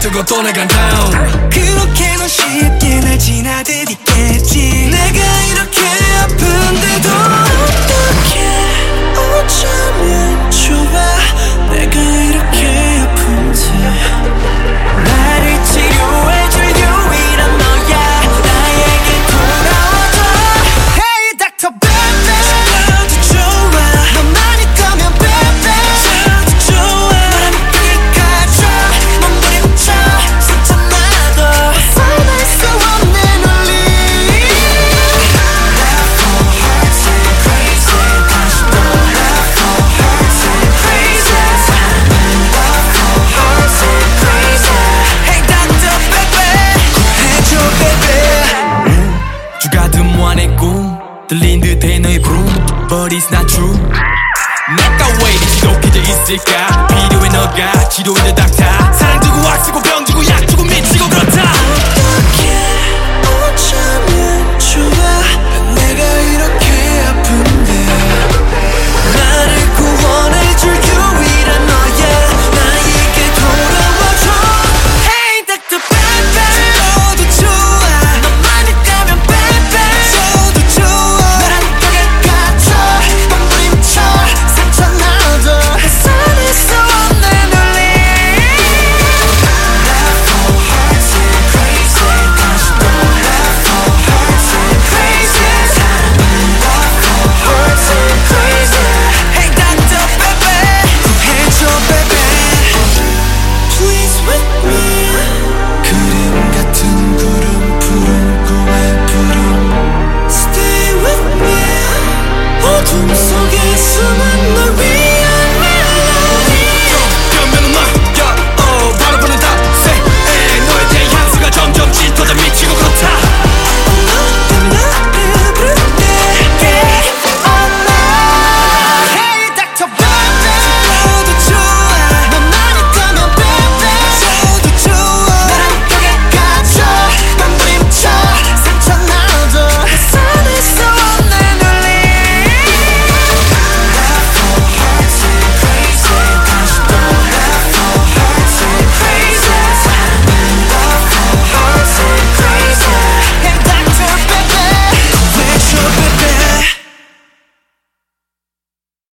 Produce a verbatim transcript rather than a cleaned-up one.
두고 떠나간 down. 그렇게 넌 쉽게 날 지나들이겠지. 내가 이렇게 아픈데도 어떻게 어쩌면 좋아. 내가 이렇게 아픈데 나를 치료해줄 유일한 너야. 나에게 돌아와줘. Hey 닥터 베베. 저도 좋아. 너만일 거면 베베. 저도 좋아. 너랑 기가줘. 몸부림 쳐. 상처나도 살날 수 없는 원리. Love for hearts and crazy. 다시 또 love for hearts and crazy. Love for hearts and crazy. Hey 닥터 베베. 해줘 베베. 주가든 무한의 꿈 들린 듯해 너의 부름 But it's not true. 내가 왜 이리 지독해져 있을까. 필요해 너가 치료해줘 닥터. 사랑 주고 악 쓰고 병 주고 약 주고 미치고 그렇다.